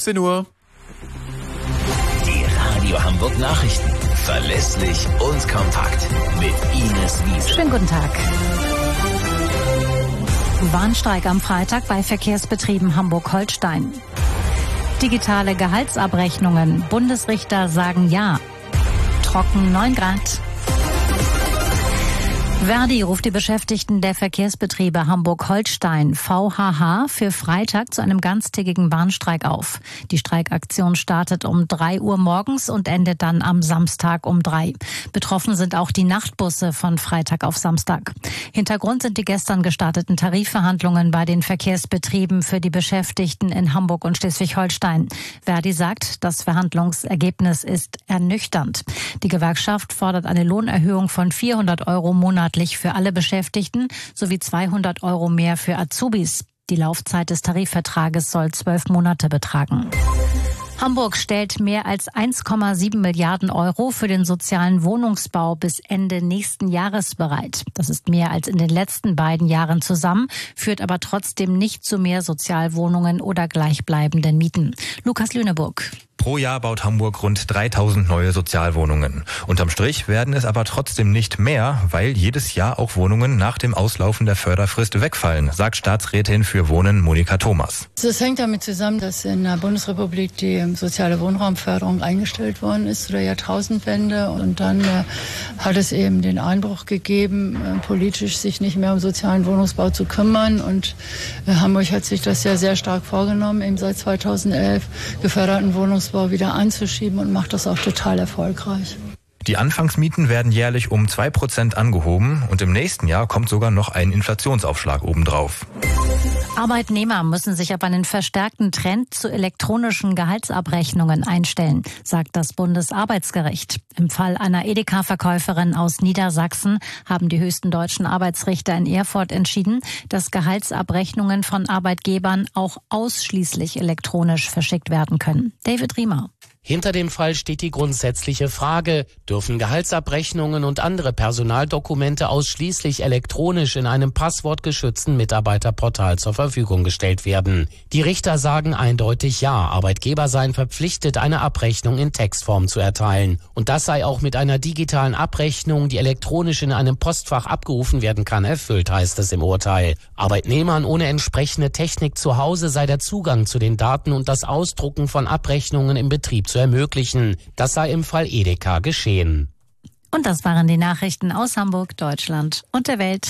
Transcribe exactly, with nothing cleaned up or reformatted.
sechzehn Uhr. Die Radio Hamburg Nachrichten. Verlässlich und kompakt. Mit Ines Wiese. Schönen guten Tag. Warnstreik am Freitag bei Verkehrsbetrieben Hamburg-Holstein. Digitale Gehaltsabrechnungen. Bundesrichter sagen ja. Trocken neun Grad. Verdi ruft die Beschäftigten der Verkehrsbetriebe Hamburg-Holstein V H H für Freitag zu einem ganztägigen Warnstreik auf. Die Streikaktion startet um drei Uhr morgens und endet dann am Samstag um drei. Betroffen sind auch die Nachtbusse von Freitag auf Samstag. Hintergrund sind die gestern gestarteten Tarifverhandlungen bei den Verkehrsbetrieben für die Beschäftigten in Hamburg und Schleswig-Holstein. Verdi sagt, das Verhandlungsergebnis ist ernüchternd. Die Gewerkschaft fordert eine Lohnerhöhung von vierhundert Euro monatlich für alle Beschäftigten sowie zweihundert Euro mehr für Azubis. Die Laufzeit des Tarifvertrages soll zwölf Monate betragen. Hamburg stellt mehr als eins Komma sieben Milliarden Euro für den sozialen Wohnungsbau bis Ende nächsten Jahres bereit. Das ist mehr als in den letzten beiden Jahren zusammen, führt aber trotzdem nicht zu mehr Sozialwohnungen oder gleichbleibenden Mieten. Lukas Lüneburg. Pro Jahr baut Hamburg rund dreitausend neue Sozialwohnungen. Unterm Strich werden es aber trotzdem nicht mehr, weil jedes Jahr auch Wohnungen nach dem Auslaufen der Förderfrist wegfallen, sagt Staatsrätin für Wohnen Monika Thomas. Das hängt damit zusammen, dass in der Bundesrepublik die soziale Wohnraumförderung eingestellt worden ist zu der Jahrtausendwende. Und dann äh, hat es eben den Einbruch gegeben, äh, politisch sich nicht mehr um sozialen Wohnungsbau zu kümmern. Und äh, Hamburg hat sich das ja sehr stark vorgenommen, eben seit zweitausendelf geförderten Wohnungsbau wieder anzuschieben und macht das auch total erfolgreich. Die Anfangsmieten werden jährlich um zwei Prozent angehoben und im nächsten Jahr kommt sogar noch ein Inflationsaufschlag obendrauf. Arbeitnehmer müssen sich auf einen verstärkten Trend zu elektronischen Gehaltsabrechnungen einstellen, sagt das Bundesarbeitsgericht. Im Fall einer Edeka-Verkäuferin aus Niedersachsen haben die höchsten deutschen Arbeitsrichter in Erfurt entschieden, dass Gehaltsabrechnungen von Arbeitgebern auch ausschließlich elektronisch verschickt werden können. David Riemer. Hinter dem Fall steht die grundsätzliche Frage, dürfen Gehaltsabrechnungen und andere Personaldokumente ausschließlich elektronisch in einem passwortgeschützten Mitarbeiterportal zur Verfügung gestellt werden? Die Richter sagen eindeutig ja, Arbeitgeber seien verpflichtet, eine Abrechnung in Textform zu erteilen. Und das sei auch mit einer digitalen Abrechnung, die elektronisch in einem Postfach abgerufen werden kann, erfüllt, heißt es im Urteil. Arbeitnehmern ohne entsprechende Technik zu Hause sei der Zugang zu den Daten und das Ausdrucken von Abrechnungen im Betrieb zu ermöglichen. Das sei im Fall Edeka geschehen. Und das waren die Nachrichten aus Hamburg, Deutschland und der Welt.